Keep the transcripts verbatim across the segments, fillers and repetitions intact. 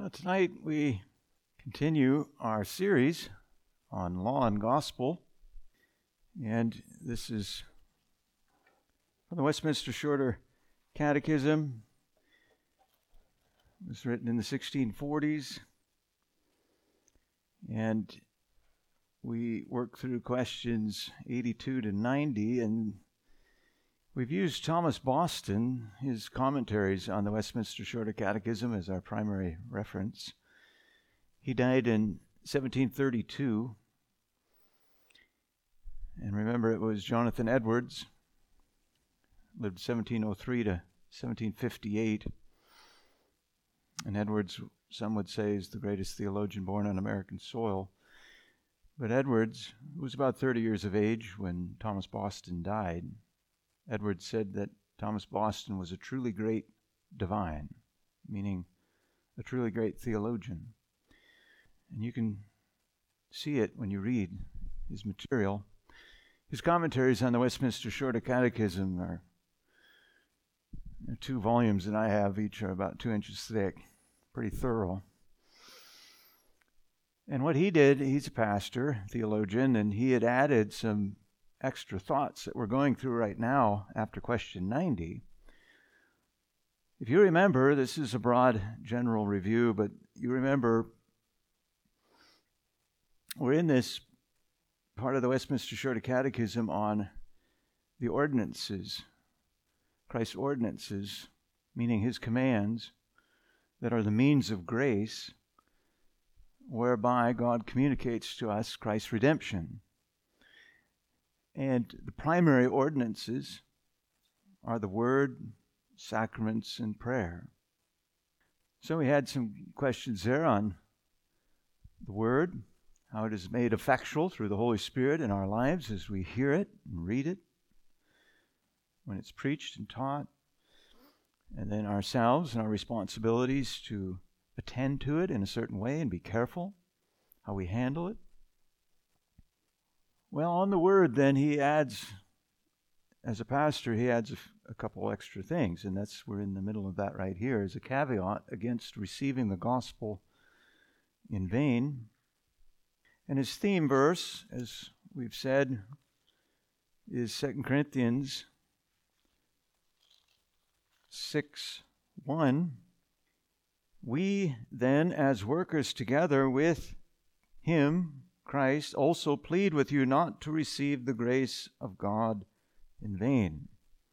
Well, tonight we continue our series on law and gospel, and this is from the Westminster Shorter Catechism. It was written in the sixteen forties, and we work through questions eighty-two to ninety, and we've used Thomas Boston, his commentaries on the Westminster Shorter Catechism, as our primary reference. He died in seventeen thirty-two. And remember, it was Jonathan Edwards, lived seventeen oh three to seventeen fifty-eight. And Edwards, some would say, is the greatest theologian born on American soil. But Edwards was about thirty years of age when Thomas Boston died. Edwards said that Thomas Boston was a truly great divine, meaning a truly great theologian. And you can see it when you read his material. His commentaries on the Westminster Shorter Catechism are, are two volumes that I have. Each are about two inches thick, pretty thorough. And what he did, he's a pastor, theologian, and he had added some extra thoughts that we're going through right now after question ninety. If you remember, this is a broad general review, but you remember we're in this part of the Westminster Shorter Catechism on the ordinances, Christ's ordinances, meaning his commands, that are the means of grace whereby God communicates to us Christ's redemption. And the primary ordinances are the Word, sacraments, and prayer. So we had some questions there on the Word, how it is made effectual through the Holy Spirit in our lives as we hear it and read it, when it's preached and taught, and then ourselves and our responsibilities to attend to it in a certain way and be careful how we handle it. Well, on the Word, then, he adds, as a pastor, he adds a, a couple extra things, and that's, we're in the middle of that right here, as a caveat against receiving the gospel in vain. And his theme verse, as we've said, is Second Corinthians six one. We then, as workers together with him, Christ, also plead with you not to receive the grace of God in vain.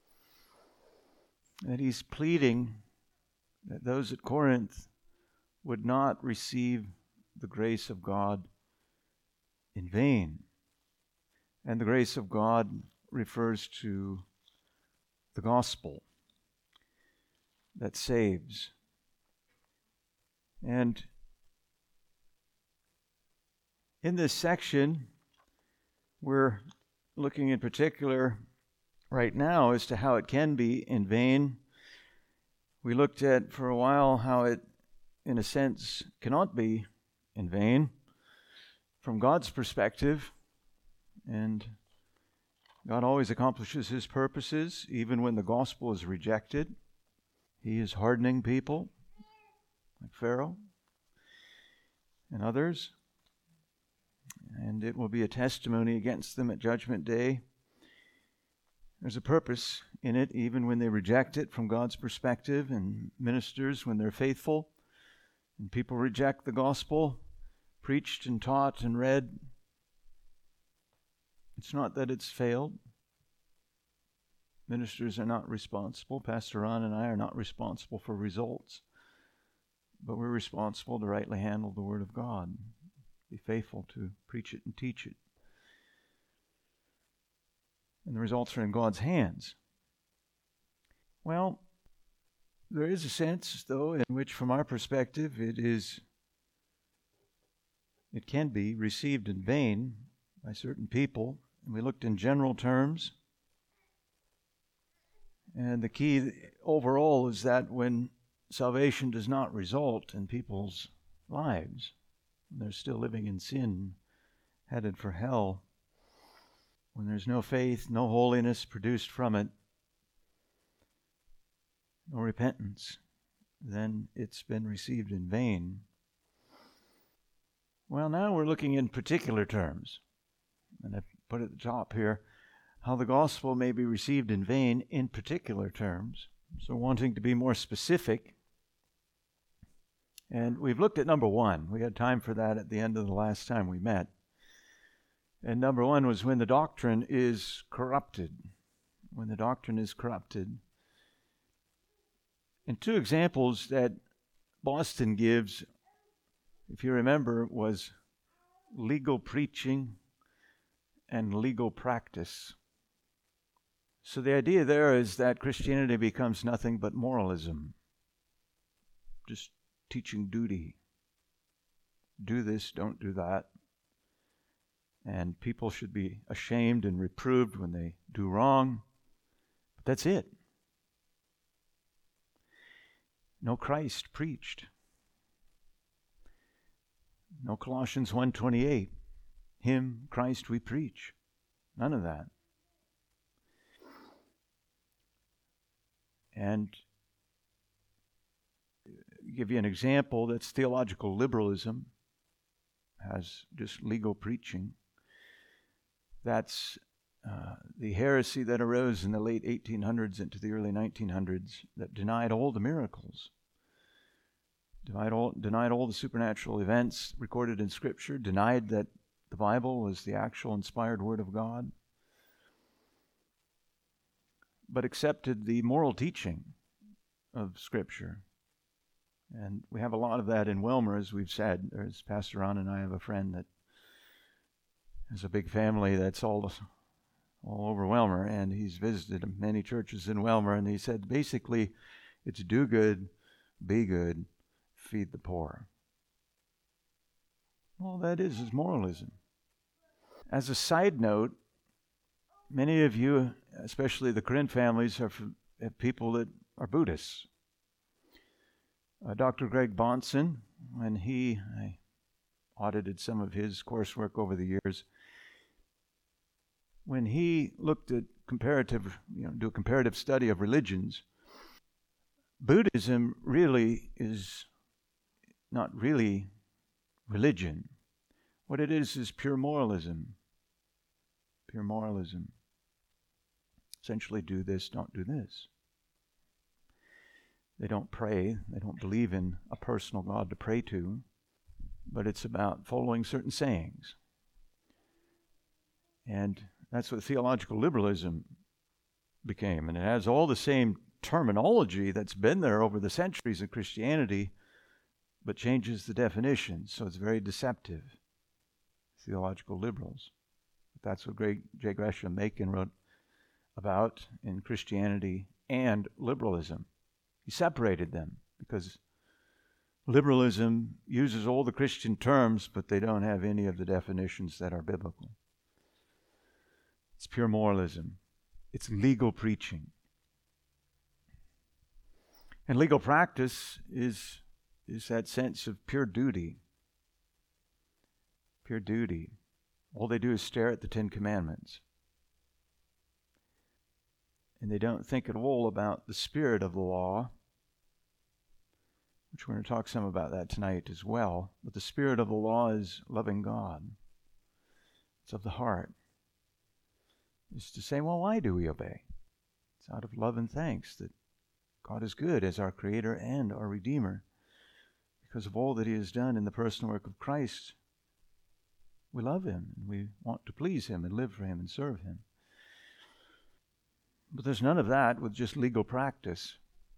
That he's pleading that those at Corinth would not receive the grace of God in vain. And the grace of God refers to the gospel that saves. And in this section, we're looking in particular right now as to how it can be in vain. We looked at for a while how it, in a sense, cannot be in vain from God's perspective. And God always accomplishes his purposes, even when the gospel is rejected. He is hardening people, like Pharaoh and others. And it will be a testimony against them at Judgment Day. There's a purpose in it, even when they reject it from God's perspective, and ministers, when they're faithful, and people reject the gospel, preached and taught and read. It's not that it's failed. Ministers are not responsible. Pastor Ron and I are not responsible for results. But we're responsible to rightly handle the Word of God. Be faithful to preach it and teach it. And the results are in God's hands. Well, there is a sense, though, in which, from our perspective, it is, it can be received in vain by certain people. And we looked in general terms. And the key overall is that when salvation does not result in people's lives, when they're still living in sin, headed for hell, when there's no faith, no holiness produced from it, no repentance, then it's been received in vain. Well, now we're looking in particular terms. And I put at the top here, how the gospel may be received in vain in particular terms. So wanting to be more specific. And we've looked at number one. We had time for that at the end of the last time we met. And number one was when the doctrine is corrupted. When the doctrine is corrupted. And two examples that Boston gives, if you remember, was legal preaching and legal practice. So the idea there is that Christianity becomes nothing but moralism. Just teaching duty. Do this, don't do that. And people should be ashamed and reproved when they do wrong. But that's it. No Christ preached. No Colossians one twenty-eight. Him, Christ, we preach. None of that. And give you an example, that's theological liberalism, has just legal preaching. That's uh, the heresy that arose in the late eighteen hundreds into the early nineteen hundreds that denied all the miracles, denied all, denied all the supernatural events recorded in Scripture, denied that the Bible was the actual inspired Word of God, but accepted the moral teaching of Scripture. And we have a lot of that in Wilmer, as we've said. There's Pastor Ron and I have a friend that has a big family that's all all over Wilmer, and he's visited many churches in Wilmer, and he said basically it's do good, be good, feed the poor. All that is is moralism. As a side note, many of you, especially the Corinne families, are have people that are Buddhists. Uh, Doctor Greg Bonson, when he, I audited some of his coursework over the years, when he looked at comparative, you know, do a comparative study of religions, Buddhism really is not really religion. What it is is pure moralism. Pure moralism. Essentially, do this, don't do this. They don't pray. They don't believe in a personal God to pray to, but it's about following certain sayings. And that's what theological liberalism became. And it has all the same terminology that's been there over the centuries of Christianity, but changes the definition. So it's very deceptive. Theological liberals. That's what Greg, J. Gresham Machen wrote about in Christianity and liberalism. He separated them because liberalism uses all the Christian terms, but they don't have any of the definitions that are biblical. It's pure moralism. It's legal preaching. And legal practice is, is that sense of pure duty. Pure duty. All they do is stare at the Ten Commandments. And they don't think at all about the spirit of the law, which we're going to talk some about that tonight as well. But the spirit of the law is loving God. It's of the heart. It's to say, well, why do we obey? It's out of love and thanks that God is good as our Creator and our Redeemer. Because of all that He has done in the personal work of Christ, we love Him and we want to please Him and live for Him and serve Him. But there's none of that with just legal practice.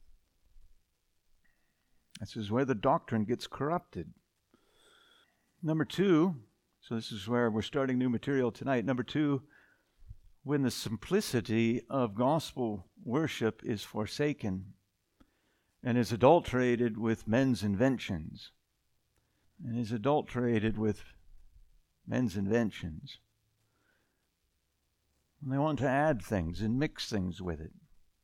This is where the doctrine gets corrupted. Number two, so this is where we're starting new material tonight. Number two, when the simplicity of gospel worship is forsaken and is adulterated with men's inventions, and is adulterated with men's inventions. And they want to add things and mix things with it.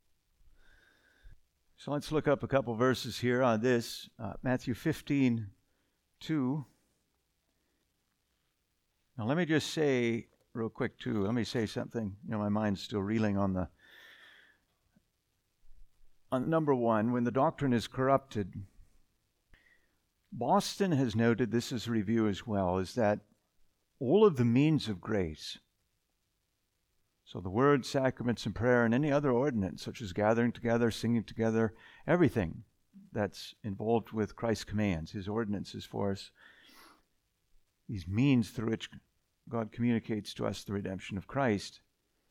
So let's look up a couple verses here on this. Uh, Matthew fifteen, two. Now let me just say real quick too, let me say something. You know, my mind's still reeling on the on number one, when the doctrine is corrupted, Boston has noted, this is a review as well, is that all of the means of grace, so the word, sacraments, and prayer, and any other ordinance, such as gathering together, singing together, everything that's involved with Christ's commands, his ordinances for us, these means through which God communicates to us the redemption of Christ.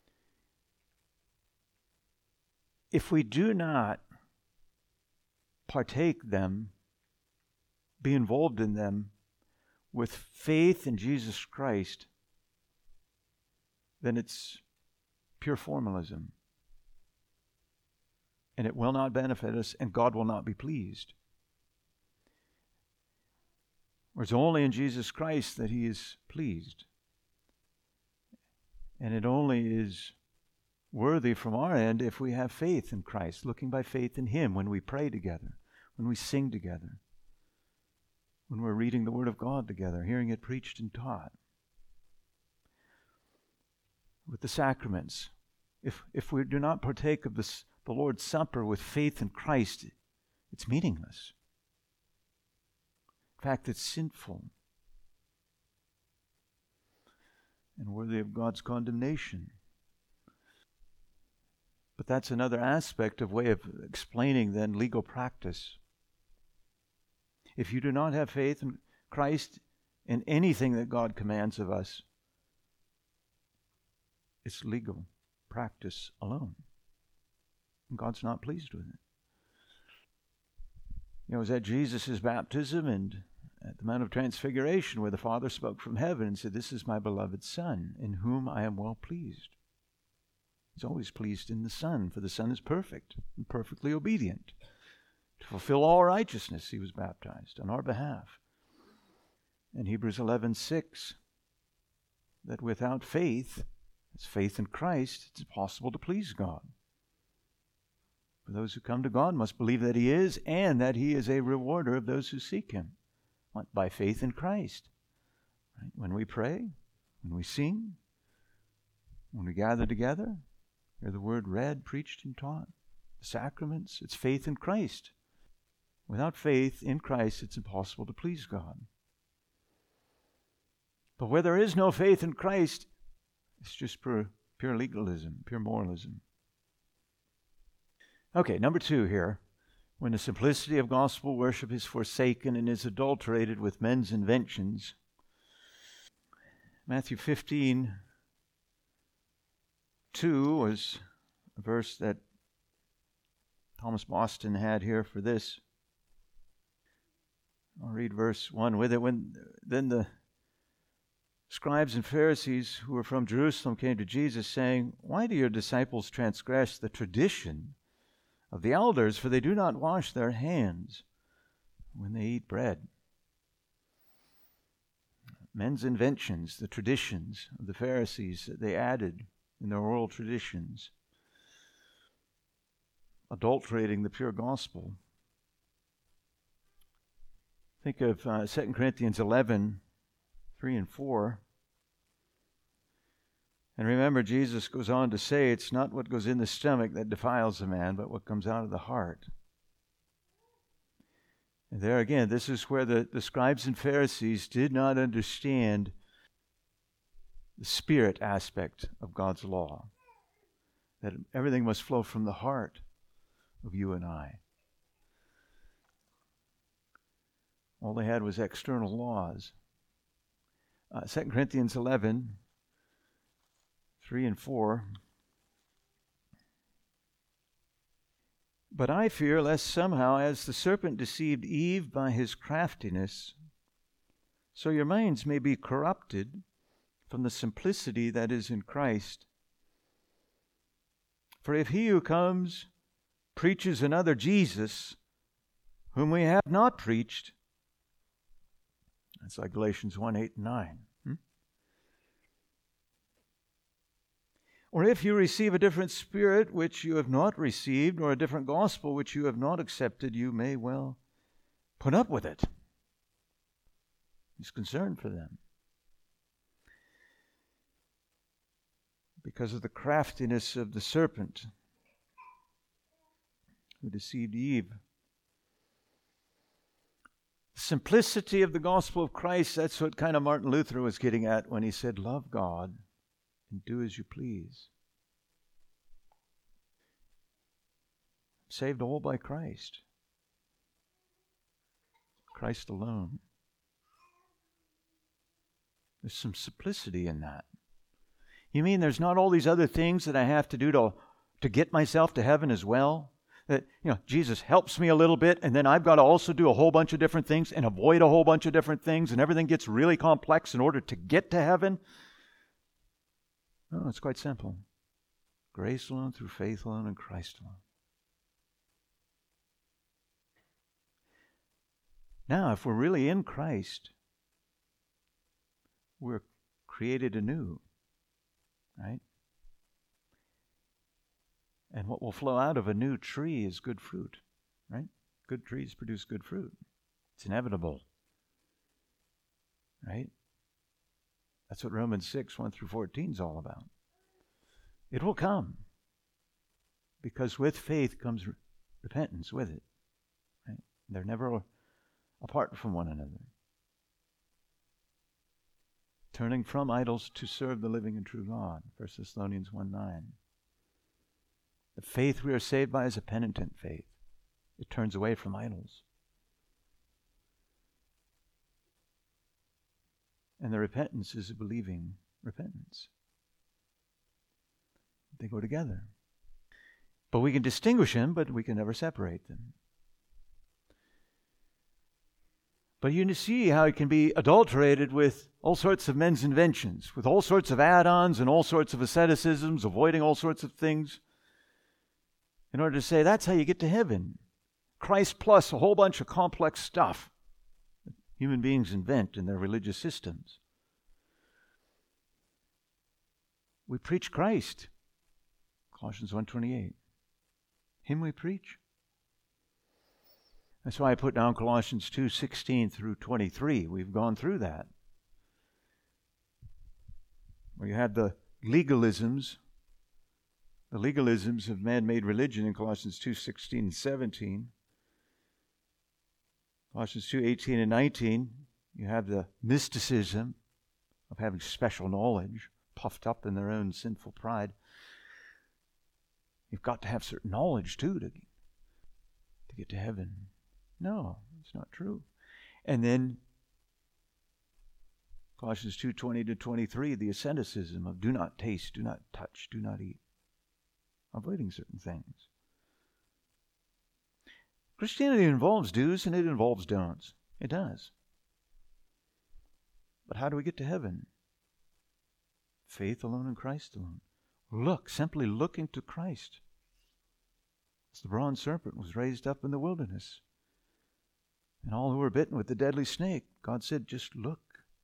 If we do not partake them, be involved in them with faith in Jesus Christ, then it's pure formalism. And it will not benefit us, and God will not be pleased. It's only in Jesus Christ that he is pleased. And it only is worthy from our end if we have faith in Christ, looking by faith in him when we pray together, when we sing together, when we're reading the Word of God together, hearing it preached and taught. With the sacraments, if if we do not partake of this, the Lord's Supper with faith in Christ, it's meaningless. In fact, it's sinful and worthy of God's condemnation. But that's another aspect of way of explaining then legal practice. If you do not have faith in Christ in anything that God commands of us, it's legal practice alone. And God's not pleased with it. You know, it was at Jesus' baptism and at the Mount of Transfiguration where the Father spoke from heaven and said, "This is my beloved Son, in whom I am well pleased." He's always pleased in the Son, for the Son is perfect and perfectly obedient. To fulfill all righteousness, he was baptized on our behalf. In Hebrews eleven six, that without faith, it's faith in Christ, it's impossible to please God. For those who come to God must believe that he is, and that he is a rewarder of those who seek him. What? By faith in Christ. Right? When we pray, when we sing, when we gather together, hear the word read, preached, and taught. The sacraments, it's faith in Christ. Without faith in Christ, it's impossible to please God. But where there is no faith in Christ, it's just pure, pure legalism, pure moralism. Okay, number two here. When the simplicity of gospel worship is forsaken and is adulterated with men's inventions. Matthew fifteen two was a verse that Thomas Boston had here for this. I'll read verse one with it. When then the scribes and Pharisees who were from Jerusalem came to Jesus, saying, "Why do your disciples transgress the tradition of the elders? For they do not wash their hands when they eat bread." Men's inventions, the traditions of the Pharisees that they added in their oral traditions, adulterating the pure gospel. Think of uh, Second Corinthians eleven, three and four. And remember, Jesus goes on to say, it's not what goes in the stomach that defiles a man, but what comes out of the heart. And there again, this is where the, the scribes and Pharisees did not understand the spirit aspect of God's law. That everything must flow from the heart of you and I. All they had was external laws. Uh, Second Corinthians eleven, three and four. But I fear lest somehow, as the serpent deceived Eve by his craftiness, so your minds may be corrupted from the simplicity that is in Christ. For if he who comes preaches another Jesus, whom we have not preached, that's like Galatians one, eight and nine. Hmm? Or if you receive a different spirit which you have not received, or a different gospel which you have not accepted, you may well put up with it. He's concerned for them. Because of the craftiness of the serpent. who deceived Eve. The simplicity of the gospel of Christ, that's what kind of Martin Luther was getting at when he said, love God and do as you please. Saved all by Christ. Christ alone. There's some simplicity in that. You mean there's not all these other things that I have to do to, to get myself to heaven as well? That, you know, Jesus helps me a little bit, and then I've got to also do a whole bunch of different things and avoid a whole bunch of different things, and everything gets really complex in order to get to heaven? No, it's quite simple. Grace alone, through faith alone, in Christ alone. Now, if we're really in Christ, we're created anew, right? And what will flow out of a new tree is good fruit, right? Good trees produce good fruit. It's inevitable, right? That's what Romans six, one through fourteen is all about. It will come, because with faith comes re- repentance with it, right? They're never apart from one another. Turning from idols to serve the living and true God, First Thessalonians one nine. The faith we are saved by is a penitent faith. It turns away from idols. And the repentance is a believing repentance. They go together. But we can distinguish them, but we can never separate them. But you see how it can be adulterated with all sorts of men's inventions, with all sorts of add-ons and all sorts of asceticisms, avoiding all sorts of things, in order to say that's how you get to heaven. Christ plus a whole bunch of complex stuff that human beings invent in their religious systems. We preach Christ, Colossians one twenty-eight. Him we preach. That's why I put down Colossians two sixteen through twenty-three. We've gone through that. Where you had the legalisms, the legalisms of man-made religion in Colossians two sixteen and seventeen. Colossians two eighteen and nineteen, you have the mysticism of having special knowledge, puffed up in their own sinful pride. You've got to have certain knowledge too to, to get to heaven. No, it's not true. And then Colossians two twenty to twenty-three, the asceticism of do not taste, do not touch, do not eat. Avoiding certain things. Christianity involves do's and it involves don'ts. It does. But how do we get to heaven? Faith alone in Christ alone. Look, simply looking to Christ. As the bronze serpent was raised up in the wilderness. And all who were bitten with the deadly snake, God said, just look.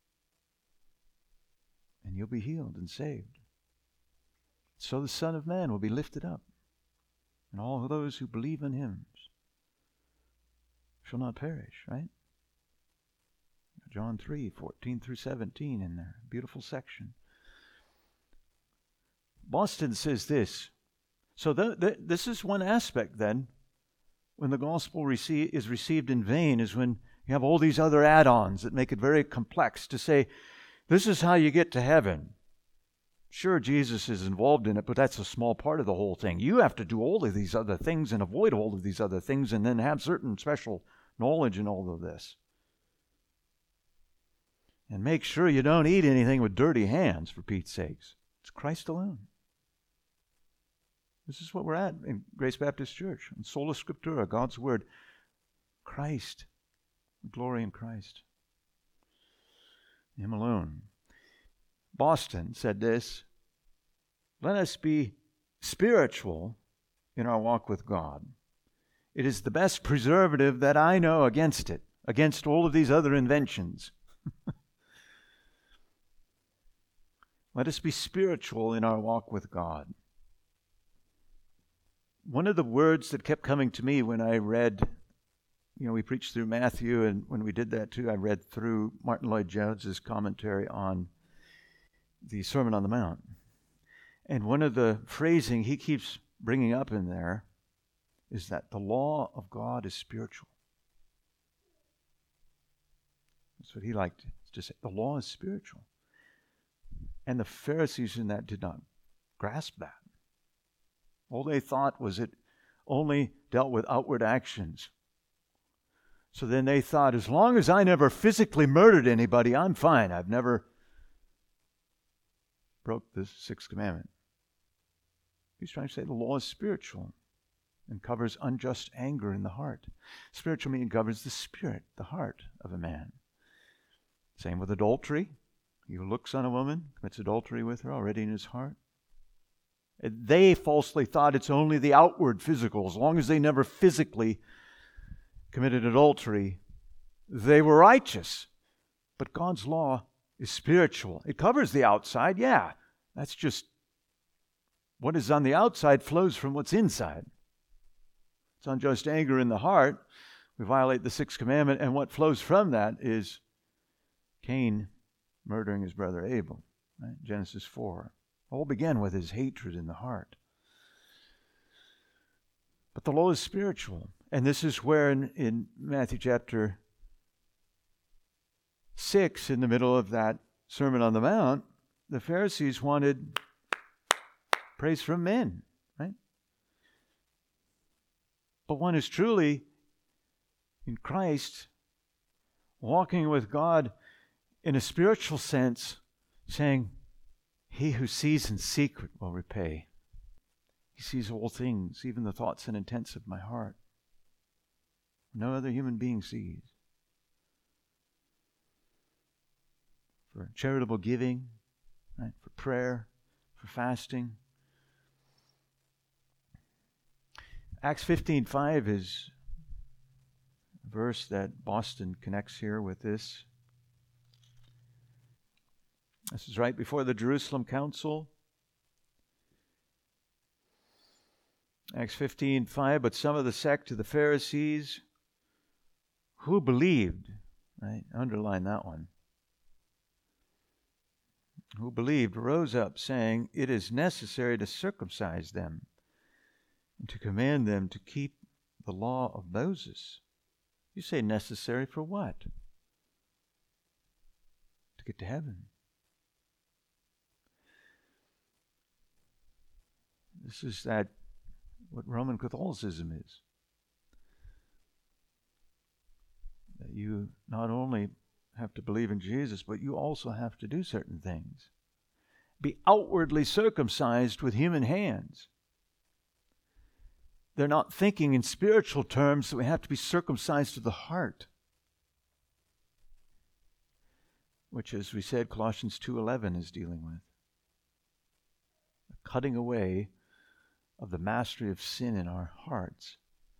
And you'll be healed and saved. So the Son of Man will be lifted up. And all of those who believe in Him shall not perish, right? John three, fourteen through seventeen in there. Beautiful section. Boston says this. So th- th- this is one aspect then. When the gospel rece- is received in vain is when you have all these other add-ons that make it very complex to say, this is how you get to heaven. Sure, Jesus is involved in it, but that's a small part of the whole thing. You have to do all of these other things and avoid all of these other things and then have certain special knowledge in all of this. And make sure you don't eat anything with dirty hands, for Pete's sakes. It's Christ alone. This is what we're at in Grace Baptist Church. In Sola Scriptura, God's Word. Christ. Glory in Christ. Him alone. Boston said this. Let us be spiritual in our walk with God. It is the best preservative that I know against it, against all of these other inventions. Let us be spiritual in our walk with God. One of the words that kept coming to me when I read, you know, we preached through Matthew, and when we did that too, I read through Martin Lloyd-Jones's commentary on the Sermon on the Mount. And one of the phrasing he keeps bringing up in there is that the law of God is spiritual. That's what he liked to say. The law is spiritual. And the Pharisees in that did not grasp that. All they thought was it only dealt with outward actions. So then they thought, as long as I never physically murdered anybody, I'm fine. I've never broke the sixth commandment. He's trying to say the law is spiritual and covers unjust anger in the heart. Spiritual meaning covers the spirit, the heart of a man. Same with adultery. He who looks on a woman, commits adultery with her already in his heart. They falsely thought it's only the outward physical. As long as they never physically committed adultery, they were righteous. But God's law is spiritual. It covers the outside, yeah. That's just what is on the outside flows from what's inside. It's unjust anger in the heart. We violate the sixth commandment, and what flows from that is Cain murdering his brother Abel. Right? Genesis four. All began with his hatred in the heart. But the law is spiritual. And this is where in, in Matthew chapter six, in the middle of that Sermon on the Mount, the Pharisees wanted praise from men, right? But one is truly in Christ, walking with God in a spiritual sense, saying, he who sees in secret will repay. He sees all things, even the thoughts and intents of my heart. No other human being sees. For charitable giving, right? For prayer, for fasting. Acts fifteen five is a verse that Boston connects here with this. This is right before the Jerusalem Council. Acts fifteen five, but some of the sect of the Pharisees who believed, right? Underline that one. Who believed rose up, saying, it is necessary to circumcise them and to command them to keep the law of Moses. You say necessary for what? To get to heaven. This is that what Roman Catholicism is. That you not only have to believe in Jesus, but you also have to do certain things. Be outwardly circumcised with human hands. They're not thinking in spiritual terms that we have to be circumcised to the heart, which, as we said, Colossians two eleven is dealing with. The cutting away of the mastery of sin in our hearts.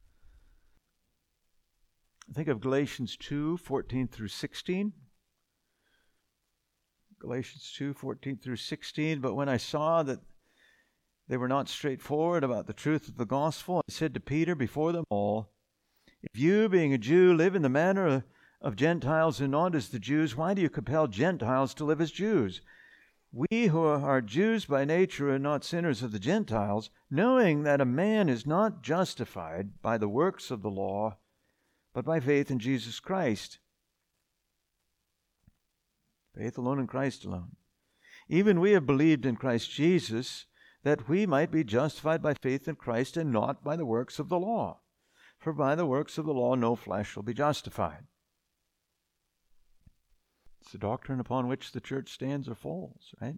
Think of Galatians two fourteen through sixteen. Galatians two fourteen through sixteen. But when I saw that they were not straightforward about the truth of the gospel, I said to Peter before them all, if you, being a Jew, live in the manner of Gentiles and not as the Jews, why do you compel Gentiles to live as Jews? We who are Jews by nature are not sinners of the Gentiles, knowing that a man is not justified by the works of the law, but by faith in Jesus Christ. Faith alone in Christ alone. Even we have believed in Christ Jesus, that we might be justified by faith in Christ and not by the works of the law. For by the works of the law no flesh will be justified. It's the doctrine upon which the church stands or falls, right?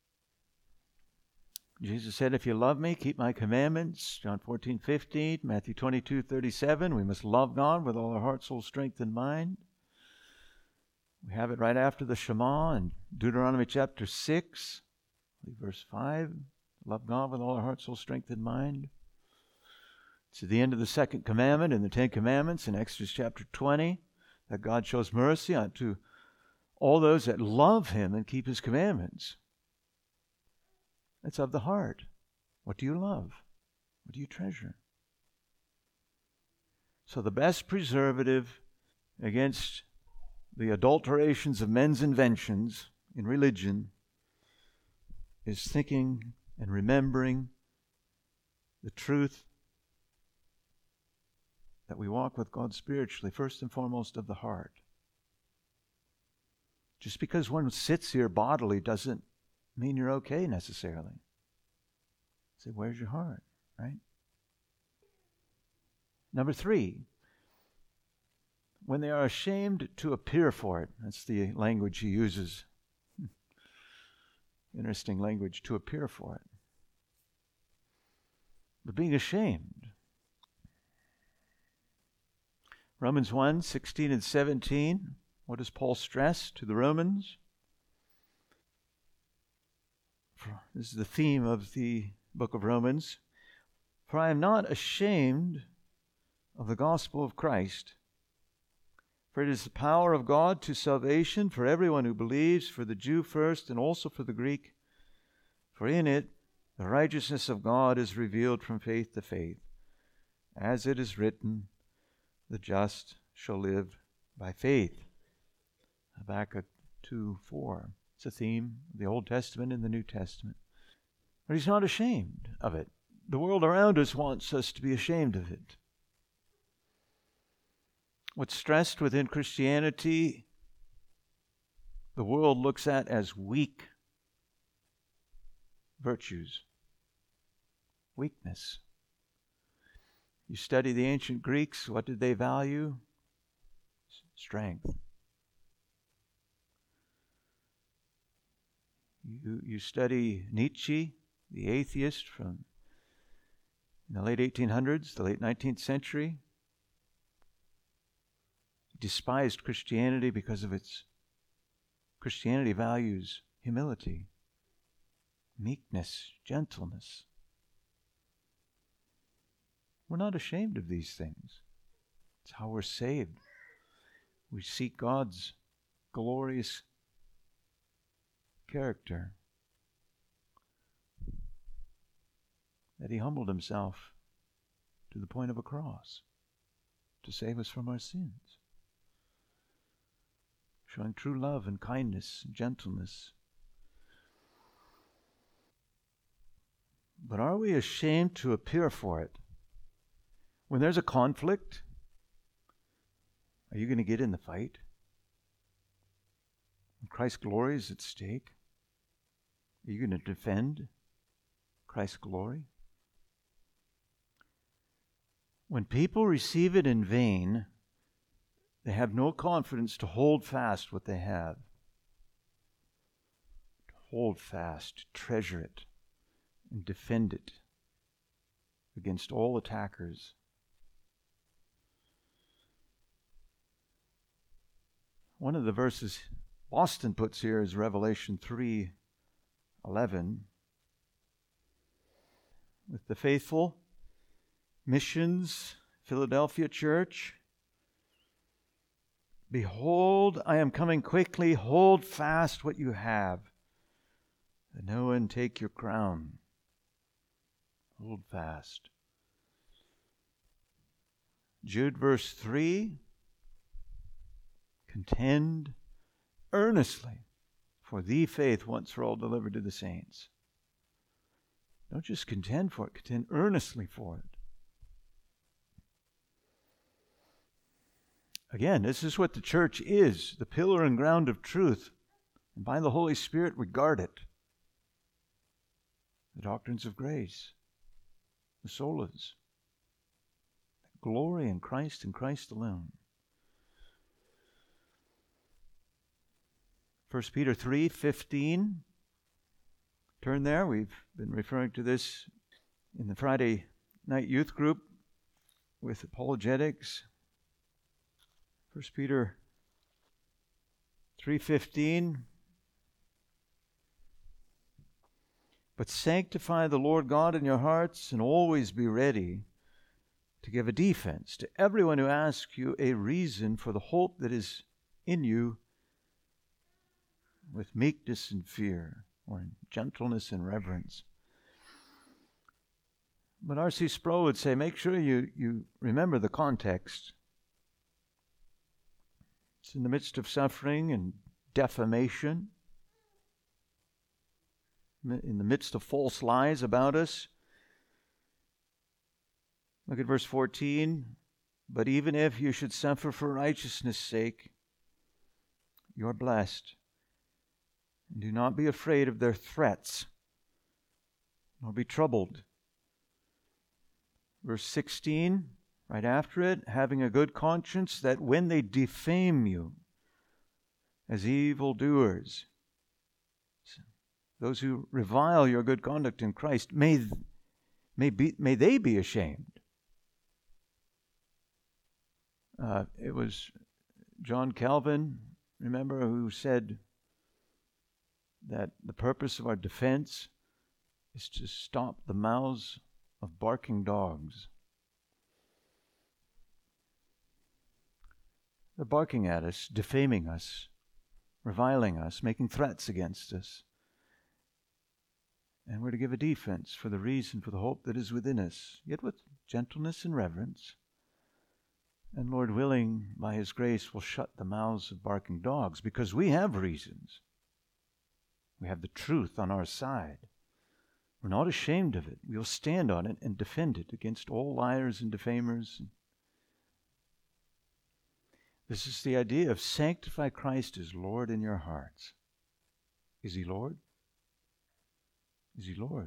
Jesus said, if you love me, keep my commandments. John fourteen fifteen, Matthew twenty-two thirty-seven. We must love God with all our heart, soul, strength, and mind. We have it right after the Shema in Deuteronomy chapter six, verse five. Love God with all our heart, soul, strength, and mind. It's at the end of the second commandment in the Ten Commandments in Exodus chapter twenty, that God shows mercy unto all those that love Him and keep His commandments. It's of the heart. What do you love? What do you treasure? So the best preservative against the adulterations of men's inventions in religion is thinking and remembering the truth that we walk with God spiritually, first and foremost of the heart. Just because one sits here bodily doesn't mean you're okay necessarily. Say, where's your heart, right? Number three, when they are ashamed to appear for it. That's the language he uses. Interesting language, to appear for it. But being ashamed. Romans one, sixteen and seventeen. What does Paul stress to the Romans? This is the theme of the book of Romans. For I am not ashamed of the gospel of Christ, for it is the power of God to salvation for everyone who believes, for the Jew first and also for the Greek. For in it the righteousness of God is revealed from faith to faith. As it is written, the just shall live by faith. Habakkuk two four. It's a theme of the Old Testament and the New Testament. But he's not ashamed of it. The world around us wants us to be ashamed of it. What's stressed within Christianity, the world looks at as weak virtues. Weakness. You study the ancient Greeks, what did they value? Strength. You, you study Nietzsche, the atheist from the late eighteen hundreds, the late nineteenth century. He despised Christianity because of its Christianity values humility, meekness, gentleness. We're not ashamed of these things. It's how we're saved. We seek God's glorious character. That he humbled himself to the point of a cross to save us from our sins. Showing true love and kindness and gentleness. But are we ashamed to appear for it? When there's a conflict, are you going to get in the fight? When Christ's glory is at stake, are you going to defend Christ's glory? When people receive it in vain, they have no confidence to hold fast what they have. To hold fast, treasure it, and defend it against all attackers. One of the verses Austin puts here is Revelation three eleven. With the faithful missions, Philadelphia church, behold, I am coming quickly. Hold fast what you have, that no one take your crown. Hold fast. Jude verse three, contend earnestly for the faith once for all delivered to the saints. Don't just contend for it, contend earnestly for it. Again, this is what the church is, the pillar and ground of truth, and by the Holy Spirit we guard it. The doctrines of grace, the solas, glory in Christ and Christ alone. First Peter three fifteen. Turn there. We've been referring to this in the Friday night youth group with apologetics. First Peter three fifteen. But sanctify the Lord God in your hearts, and always be ready to give a defense to everyone who asks you a reason for the hope that is in you, with meekness and fear, or in gentleness and reverence. But R C Sproul would say, make sure you, you remember the context. It's in the midst of suffering and defamation, in the midst of false lies about us. Look at verse fourteen. But even if you should suffer for righteousness' sake, you're blessed. And do not be afraid of their threats, nor be troubled. Verse sixteen, right after it, having a good conscience, that when they defame you as evildoers, those who revile your good conduct in Christ, may, may, be, may they be ashamed. Uh, it was John Calvin, remember, who said that the purpose of our defense is to stop the mouths of barking dogs. They're barking at us, defaming us, reviling us, making threats against us. And we're to give a defense for the reason, for the hope that is within us, yet with gentleness and reverence. And Lord willing, by His grace, will shut the mouths of barking dogs, because we have reasons. We have the truth on our side. We're not ashamed of it. We'll stand on it and defend it against all liars and defamers. This is the idea of sanctify Christ as Lord in your hearts. Is He Lord? Is He Lord?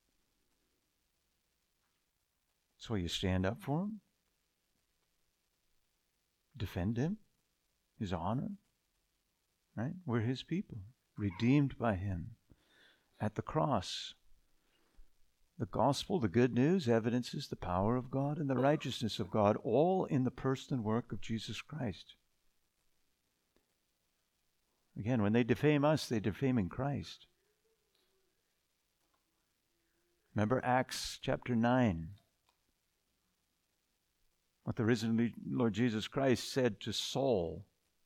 So you stand up for Him? Defend Him? His honor? Right? We're His people, redeemed by Him at the cross. The gospel, the good news, evidences the power of God and the righteousness of God, all in the person and work of Jesus Christ. Again, when they defame us, they defame in Christ. Remember Acts chapter nine. What the risen Lord Jesus Christ said to Saul.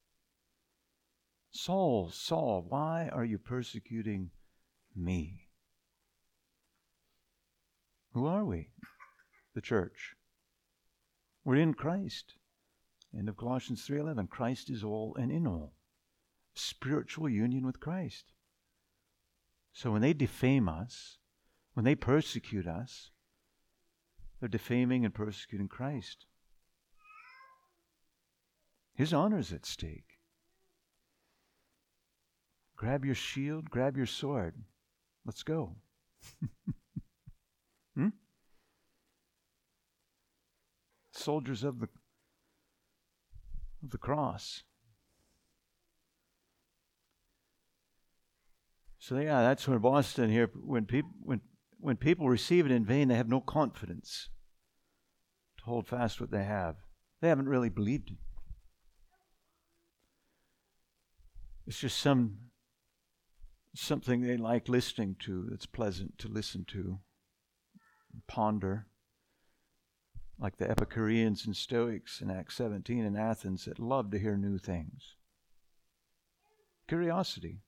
Saul, Saul, why are you persecuting me? Who are we? The church. We're in Christ. End of Colossians three eleven. Christ is all and in all. Spiritual union with Christ. So when they defame us, when they persecute us, they're defaming and persecuting Christ. His honor is at stake. Grab your shield, grab your sword. Let's go. Hmm? Soldiers of the of the cross. So yeah, that's where Boston here, when people when when people receive it in vain, they have no confidence to hold fast what they have. They haven't really believed it. It's just some something they like listening to that's pleasant to listen to. Ponder, like the Epicureans and Stoics in Acts seventeen in Athens that loved to hear new things. Curiosity.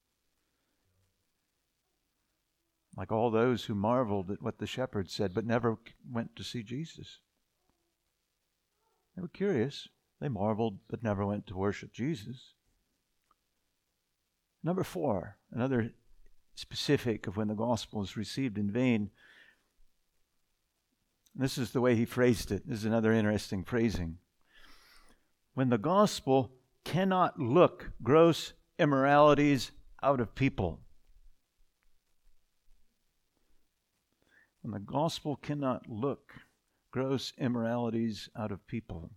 Like all those who marveled at what the shepherds said but never went to see Jesus. They were curious. They marveled but never went to worship Jesus. Number four, another specific of when the gospel is received in vain. This is the way he phrased it. This is another interesting phrasing. When the gospel cannot look gross immoralities out of people. When the gospel cannot look gross immoralities out of people.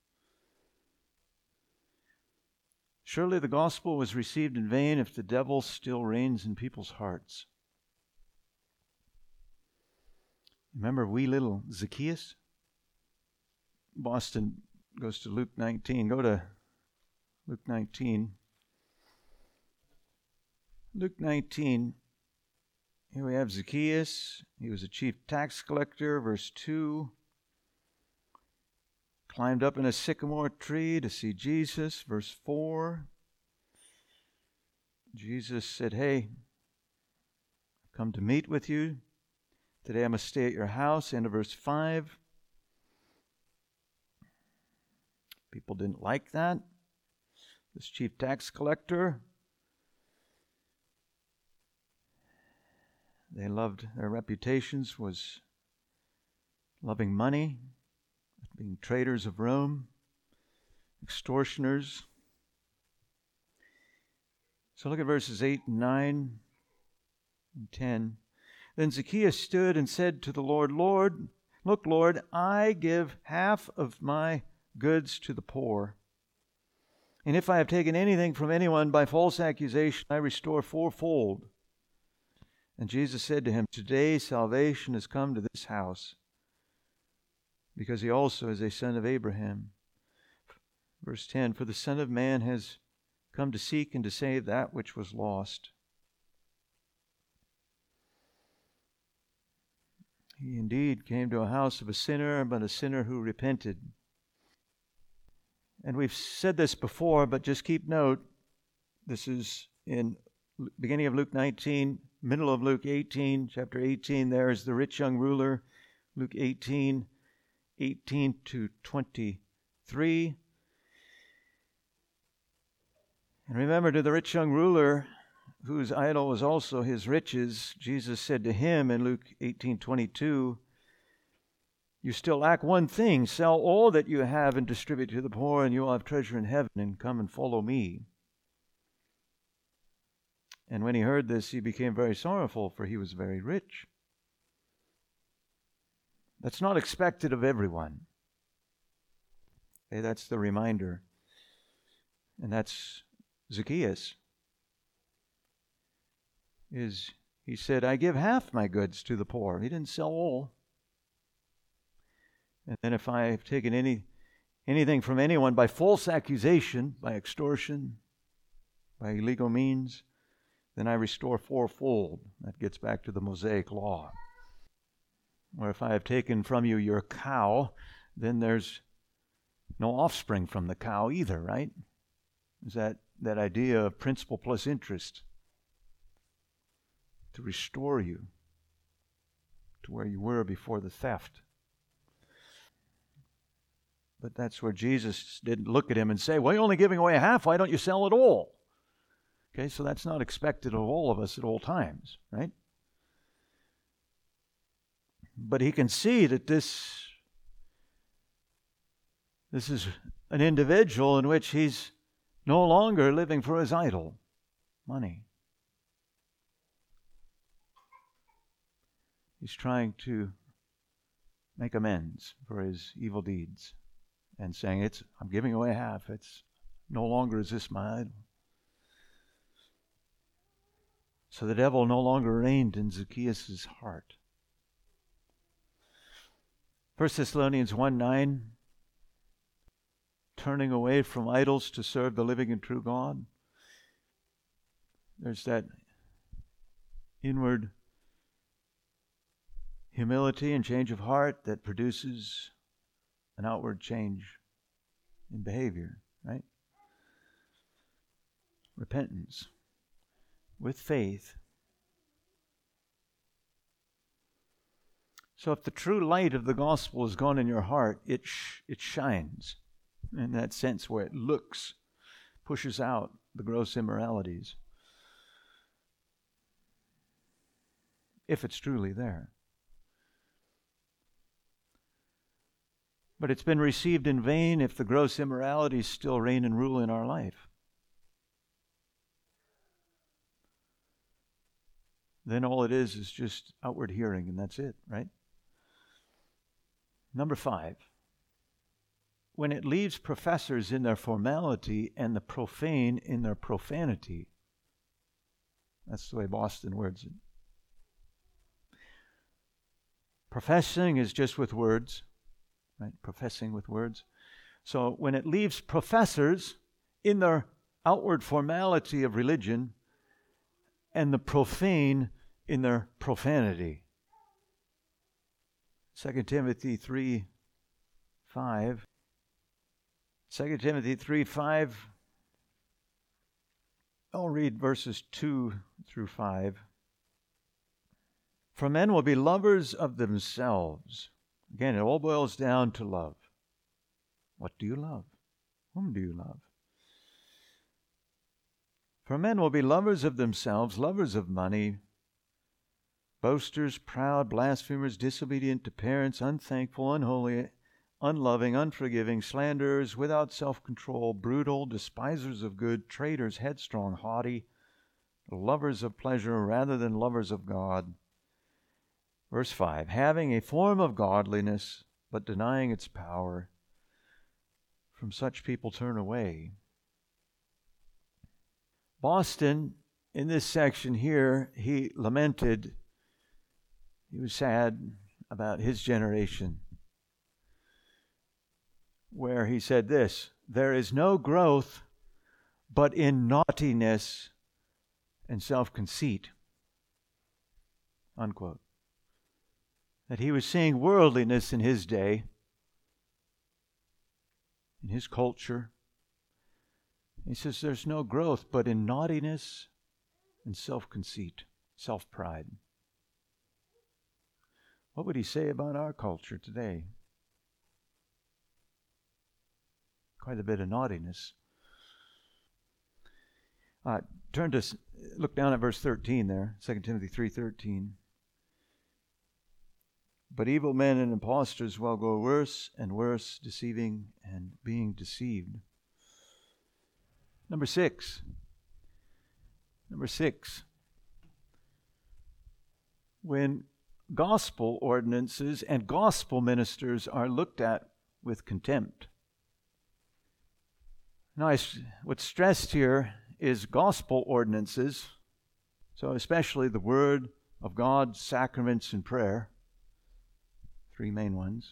Surely the gospel was received in vain if the devil still reigns in people's hearts. Remember wee little Zacchaeus? Boston goes to Luke nineteen. Go to Luke nineteen. Luke nineteen. Here we have Zacchaeus. He was a chief tax collector. Verse two. Climbed up in a sycamore tree to see Jesus. Verse four. Jesus said, hey, I've come to meet with you. Today I must stay at your house. End of verse five. People didn't like that. This chief tax collector, they loved, their reputations was loving money, being traitors of Rome, extortioners. So look at verses eight and nine and ten. Then Zacchaeus stood and said to the Lord, Lord, look, Lord, I give half of my goods to the poor. And if I have taken anything from anyone by false accusation, I restore fourfold. And Jesus said to him, today salvation has come to this house, because he also is a son of Abraham. Verse ten, for the Son of Man has come to seek and to save that which was lost. He indeed came to a house of a sinner, but a sinner who repented. And we've said this before, but just keep note, this is in beginning of Luke nineteen, middle of Luke eighteen, chapter eighteen, there is the rich young ruler, Luke eighteen, eighteen to twenty-three. And remember, to the rich young ruler, whose idol was also his riches, Jesus said to him in Luke eighteen twenty-two, you still lack one thing. Sell all that you have and distribute to the poor, and you will have treasure in heaven, and come and follow me. And when he heard this, he became very sorrowful, for he was very rich. That's not expected of everyone. Okay, that's the reminder. And that's Zacchaeus. Is he said, I give half my goods to the poor. He didn't sell all. And then if I have taken any anything from anyone by false accusation, by extortion, by illegal means, then I restore fourfold. That gets back to the Mosaic law. Or if I have taken from you your cow, then there's no offspring from the cow either, right? Is that that idea of principal plus interest? To restore you to where you were before the theft. But that's where Jesus didn't look at him and say, well, you're only giving away half. Why don't you sell it all? Okay, so that's not expected of all of us at all times, right? But he can see that this, this is an individual in which he's no longer living for his idol, money. He's trying to make amends for his evil deeds and saying, "It's I'm giving away half. It's no longer is this my idol." So the devil no longer reigned in Zacchaeus' heart. First Thessalonians one nine, turning away from idols to serve the living and true God. There's that inward humility and change of heart that produces an outward change in behavior, right? Repentance with faith. So if the true light of the gospel is gone in your heart, it sh- it shines in that sense where it looks, pushes out the gross immoralities. If it's truly there. But it's been received in vain if the gross immoralities still reign and rule in our life. Then all it is is just outward hearing, and that's it, right? Number five, when it leaves professors in their formality and the profane in their profanity. That's the way Boston words it. Professing is just with words. Right, professing with words. So when it leaves professors in their outward formality of religion and the profane in their profanity. Second Timothy three five. Second Timothy three five. I'll read verses two through five. For men will be lovers of themselves. Again, it all boils down to love. What do you love? Whom do you love? For men will be lovers of themselves, lovers of money, boasters, proud, blasphemers, disobedient to parents, unthankful, unholy, unloving, unforgiving, slanderers, without self-control, brutal, despisers of good, traitors, headstrong, haughty, lovers of pleasure rather than lovers of God. Verse five, having a form of godliness, but denying its power. From such people turn away. Boston, in this section here, he lamented, he was sad about his generation, where he said this, there is no growth but in naughtiness and self-conceit, unquote. That he was seeing worldliness in his day, in his culture. He says there's no growth but in naughtiness and self-conceit, self-pride. What would he say about our culture today? Quite a bit of naughtiness. Uh, turn to, look down at verse thirteen there, Second Timothy three thirteen. But evil men and impostors will go worse and worse, deceiving and being deceived. Number six. Number six. When gospel ordinances and gospel ministers are looked at with contempt. Now, I, what's stressed here is gospel ordinances, so especially the Word of God, sacraments, and prayer. Three main ones.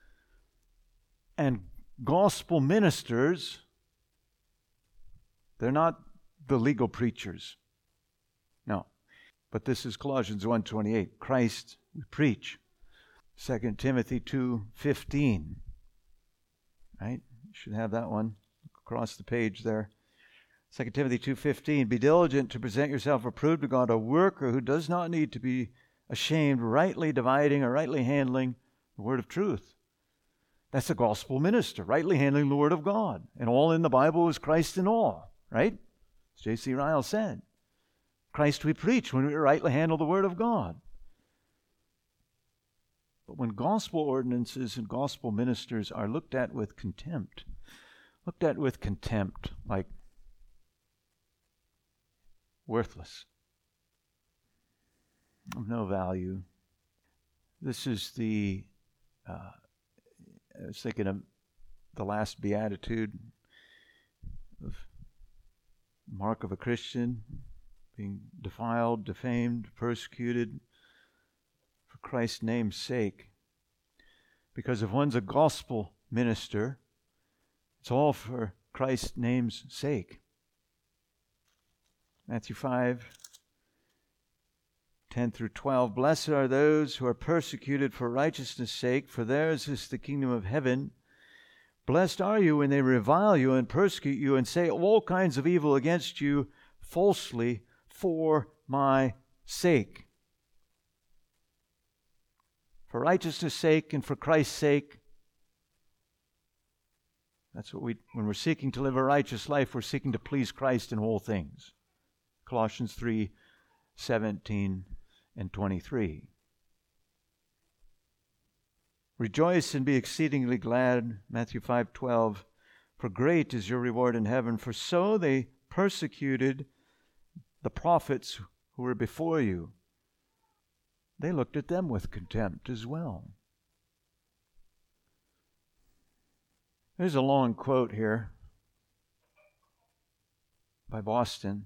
And gospel ministers, they're not the legal preachers. No. But this is Colossians one twenty-eight. Christ we preach. Second Timothy two fifteen. Right? You should have that one across the page there. Second Timothy two fifteen. Be diligent to present yourself approved to God, a worker who does not need to be ashamed, rightly dividing or rightly handling the word of truth. That's a gospel minister, rightly handling the word of God. And all in the Bible is Christ in all, right? As J C Ryle said. Christ we preach when we rightly handle the word of God. But when gospel ordinances and gospel ministers are looked at with contempt, looked at with contempt, like worthless, of no value. This is the Uh, I was thinking of the last beatitude of mark of a Christian, being defiled, defamed, persecuted for Christ's name's sake. Because if one's a gospel minister, it's all for Christ's name's sake. Matthew five, ten through twelve. Blessed are those who are persecuted for righteousness' sake, for theirs is the kingdom of heaven. Blessed are you when they revile you and persecute you and say all kinds of evil against you falsely for my sake. For righteousness' sake and for Christ's sake. That's what we, when we're seeking to live a righteous life, we're seeking to please Christ in all things. Colossians three seventeen and twenty-three. Rejoice and be exceedingly glad, Matthew five twelve, for great is your reward in heaven, for so they persecuted the prophets who were before you. They looked at them with contempt as well. There's a long quote here by Boston.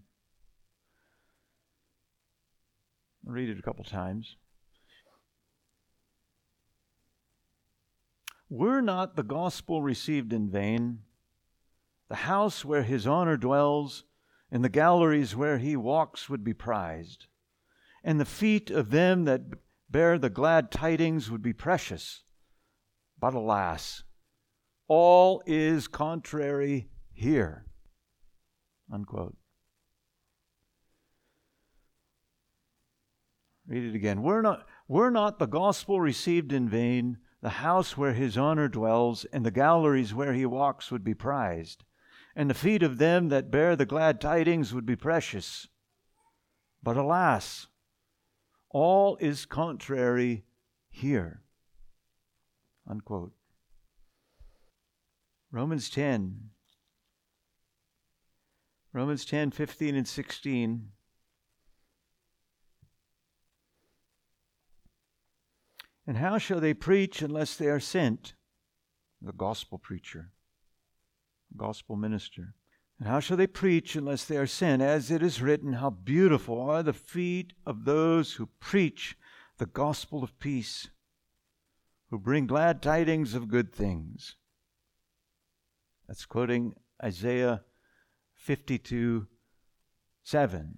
I'll read it a couple times. Were not the gospel received in vain, the house where his honor dwells, and the galleries where he walks would be prized, and the feet of them that bear the glad tidings would be precious. But alas, all is contrary here. Unquote. Read it again. Were not, were not the gospel received in vain, the house where his honor dwells, and the galleries where he walks would be prized, and the feet of them that bear the glad tidings would be precious. But alas, all is contrary here. Unquote. Romans ten. Romans ten, fifteen and sixteen. And how shall they preach unless they are sent? The gospel preacher, gospel minister. And how shall they preach unless they are sent? As it is written, how beautiful are the feet of those who preach the gospel of peace, who bring glad tidings of good things. That's quoting Isaiah fifty-two, seven.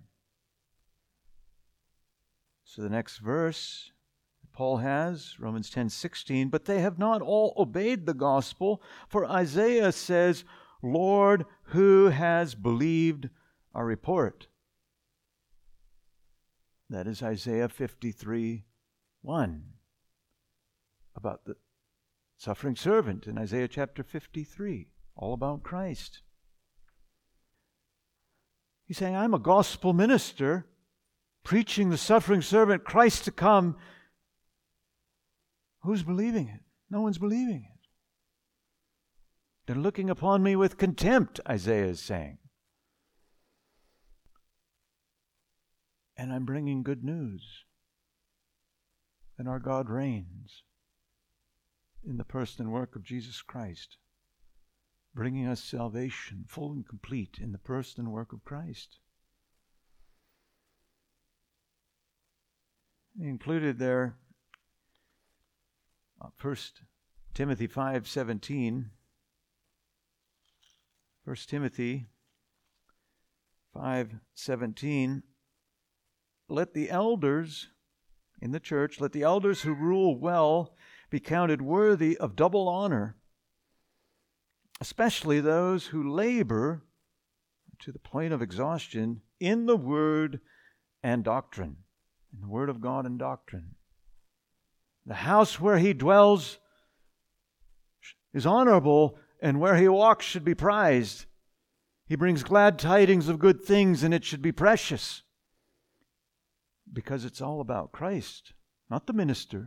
So the next verse Paul has, Romans ten, sixteen, but they have not all obeyed the gospel, for Isaiah says, Lord, who has believed our report? That is Isaiah fifty-three, one, about the suffering servant in Isaiah chapter fifty-three, all about Christ. He's saying, I'm a gospel minister, preaching the suffering servant, Christ to come. Who's believing it? No one's believing it. They're looking upon me with contempt, Isaiah is saying. And I'm bringing good news. And our God reigns in the person and work of Jesus Christ, bringing us salvation, full and complete in the person and work of Christ. Included there, uh, First Timothy five seventeen. First Timothy five seventeen. Let the elders in the church, let the elders who rule well be counted worthy of double honor, especially those who labor to the point of exhaustion in the word and doctrine. In the word of God and doctrine. The house where he dwells is honorable, and where he walks should be prized. He brings glad tidings of good things, and it should be precious. Because it's all about Christ, not the minister.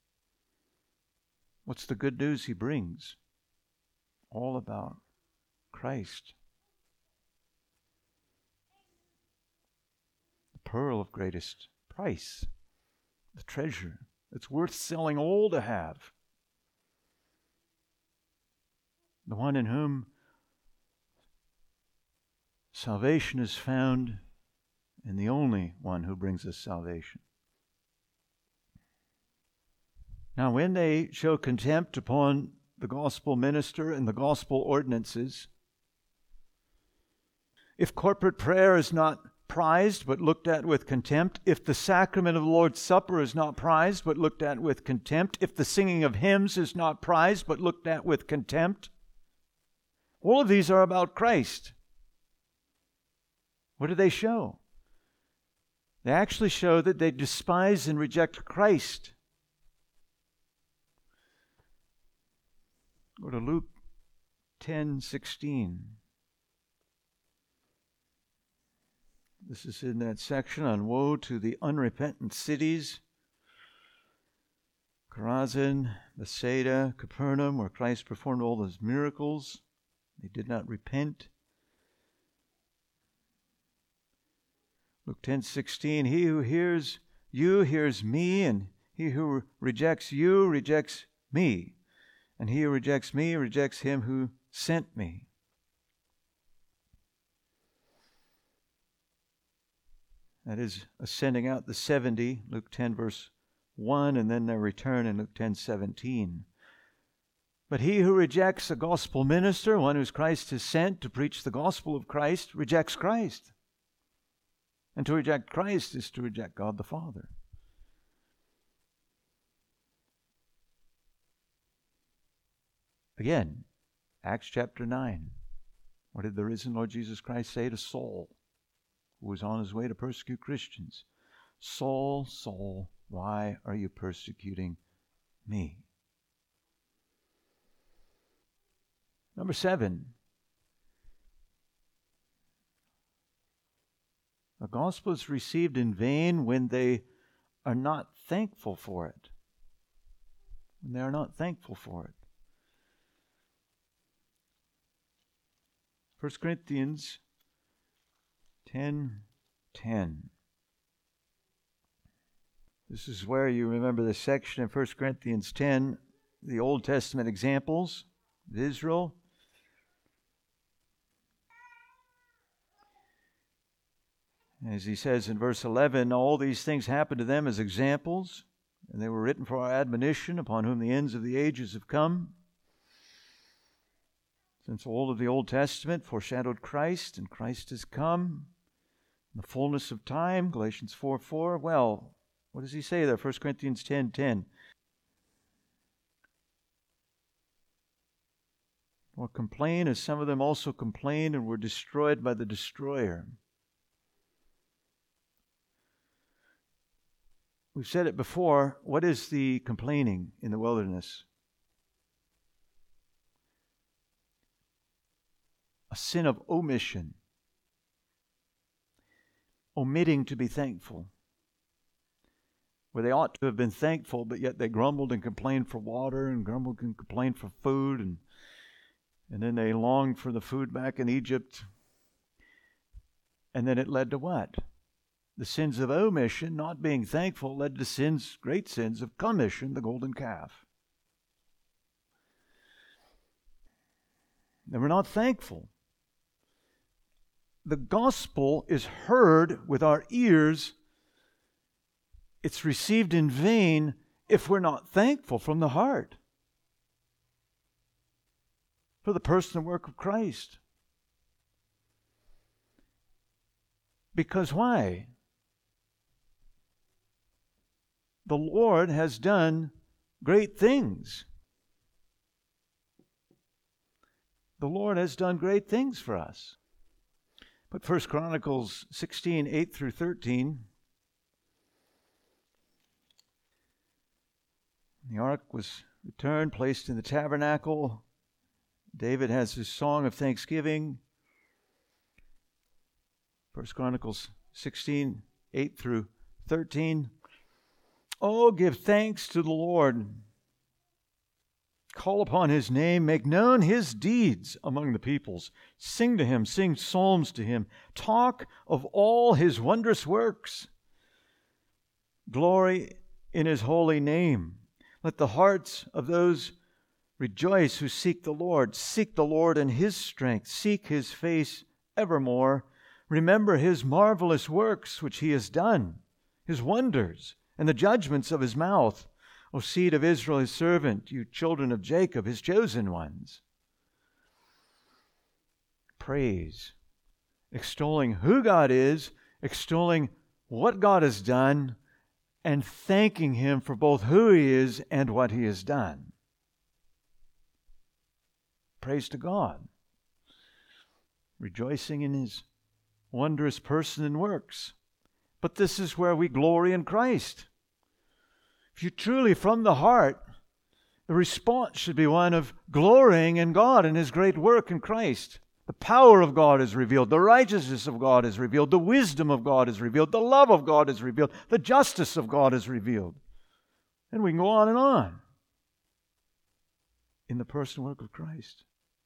What's the good news he brings? All about Christ. The pearl of greatest price, the treasure that's worth selling all to have. The one in whom salvation is found, and the only one who brings us salvation. Now, when they show contempt upon the gospel minister and the gospel ordinances, if corporate prayer is not prized but looked at with contempt, if the sacrament of the Lord's Supper is not prized but looked at with contempt, if the singing of hymns is not prized but looked at with contempt, all of these are about Christ. What do they show? They actually show that they despise and reject Christ. Go to Luke ten sixteen. This is in that section on woe to the unrepentant cities. Chorazin, Bethsaida, Capernaum, where Christ performed all those miracles. They did not repent. Luke ten sixteen, he who hears you hears me, and he who rejects you rejects me, and he who rejects me rejects him who sent me. That is sending out the seventy, Luke ten verse one, and then their return in Luke ten seventeen. But he who rejects a gospel minister, one whom Christ has sent to preach the gospel of Christ, rejects Christ. And to reject Christ is to reject God the Father. Again, Acts chapter nine. What did the risen Lord Jesus Christ say to Saul, who was on his way to persecute Christians? Saul, Saul, why are you persecuting me? Number seven. The gospel is received in vain when they are not thankful for it. When they are not thankful for it. First Corinthians ten ten. This is where you remember the section in First Corinthians ten, the Old Testament examples of Israel. As he says in verse eleven, all these things happened to them as examples, and they were written for our admonition, upon whom the ends of the ages have come. Since all of the Old Testament foreshadowed Christ, and Christ has come in the fullness of time, Galatians four four, well, what does he say there? First Corinthians ten ten. Or complain as some of them also complained and were destroyed by the destroyer. We've said it before. What is the complaining in the wilderness? A sin of omission. Omitting to be thankful. Where they ought to have been thankful, but yet they grumbled and complained for water and grumbled and complained for food. And, and then they longed for the food back in Egypt. And then it led to what? The sins of omission, not being thankful, led to sins, great sins of commission, the golden calf. They were not thankful. The gospel is heard with our ears. It's received in vain if we're not thankful from the heart for the person and work of Christ. Because why? The Lord has done great things. The Lord has done great things for us. But First Chronicles sixteen, eight through thirteen. The ark was returned, placed in the tabernacle. David has his song of thanksgiving. First Chronicles sixteen, eight through thirteen. Oh, give thanks to the Lord. Call upon his name. Make known his deeds among the peoples. Sing to him. Sing psalms to him. Talk of all his wondrous works. Glory in his holy name. Let the hearts of those rejoice who seek the Lord. Seek the Lord in his strength. Seek his face evermore. Remember his marvelous works which he has done, his wonders, and the judgments of his mouth. O seed of Israel, his servant, you children of Jacob, his chosen ones. Praise, extolling who God is, extolling what God has done, and thanking him for both who he is and what he has done. Praise to God. Rejoicing in his wondrous person and works. But this is where we glory in Christ. If you truly from the heart, the response should be one of glorying in God and his great work in Christ. The power of God is revealed. The righteousness of God is revealed. The wisdom of God is revealed. The love of God is revealed. The justice of God is revealed. And we can go on and on in the person and work of Christ.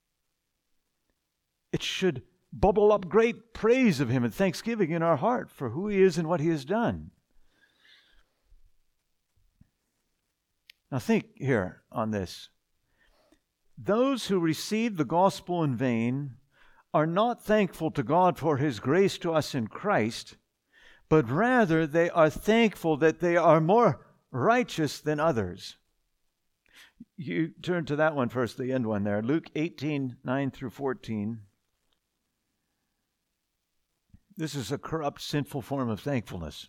It should bubble up great praise of him and thanksgiving in our heart for who he is and what he has done. Now think here on this. Those who receive the gospel in vain are not thankful to God for his grace to us in Christ, but rather they are thankful that they are more righteous than others. You turn to that one first, the end one there. Luke eighteen, nine through fourteen. This is a corrupt, sinful form of thankfulness.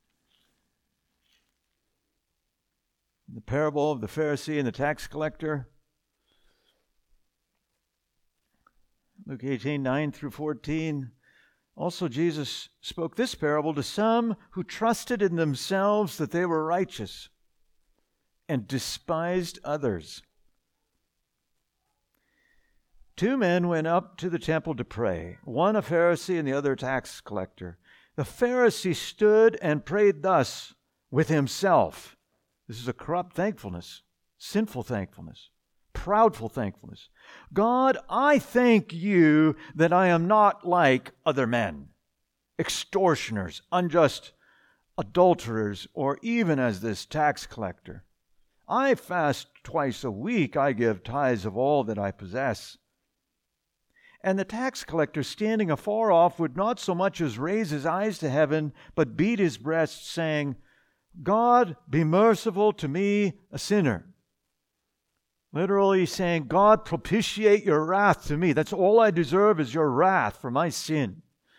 The parable of the Pharisee and the tax collector. Luke eighteen, nine through fourteen. Also Jesus spoke this parable to some who trusted in themselves that they were righteous and despised others. Two men went up to the temple to pray, one a Pharisee and the other a tax collector. The Pharisee stood and prayed thus with himself. This is a corrupt thankfulness, sinful thankfulness. Proudful thankfulness. God, I thank you that I am not like other men, extortioners, unjust adulterers, or even as this tax collector. I fast twice a week. I give tithes of all that I possess. And the tax collector, standing afar off, would not so much as raise his eyes to heaven, but beat his breast, saying, God, be merciful to me, a sinner. Literally saying, God, propitiate your wrath to me. That's all I deserve is your wrath for my sin.